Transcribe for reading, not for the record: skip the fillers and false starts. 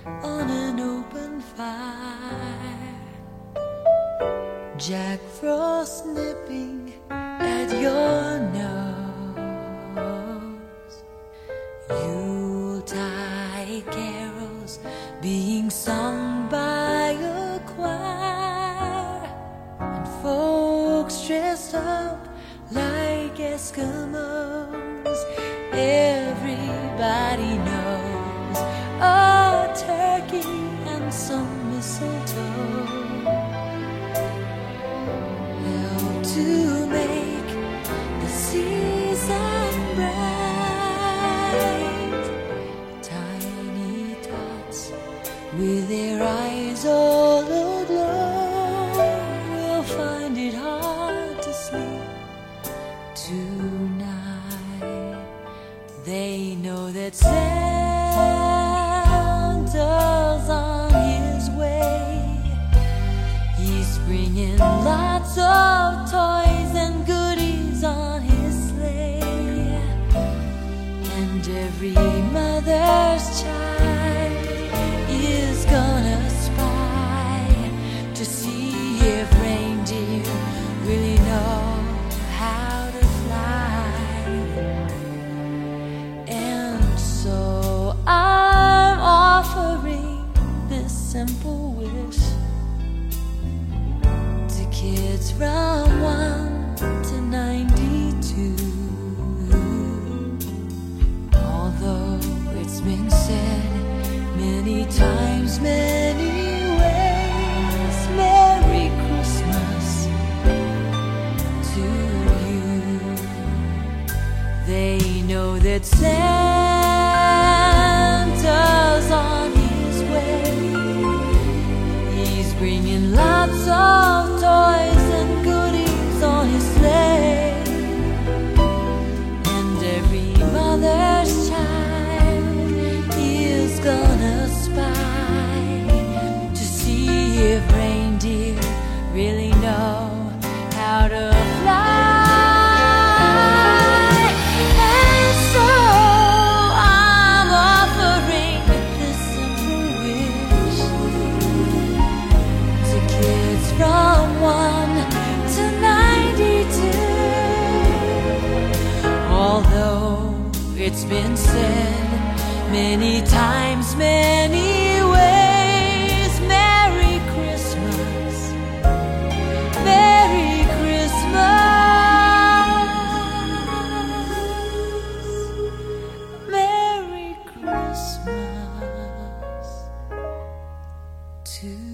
on an open fire, Jack Frost nipping at your nose, Yuletide carols being sung by a choir, and folks dressed up like Eskimos. Everybody knows a turkey and some mistletoe help to make the season bright. Tiny tots with their eyes all aglow will find it hard to sleep tonight. They know that Santa's on his way. He's bringing lots of toys and goodies on his sleigh, and every mother's child is gonna spy to see if reindeer really know how to fly. And so I'm offering this simple wish to kids from 1 to 92. Although it's been said many times, many ways, Merry Christmas to you. They know that Santa's on his way. He's bringing lots of toys and goodies on his sleigh, and every mother's child is gonna spy to see if reindeer really know how to fly. And so I'm offering this simple wish to kids from 1 to 92. Although it's been said many times, many ways, Merry Christmas, Merry Christmas, Merry Christmas to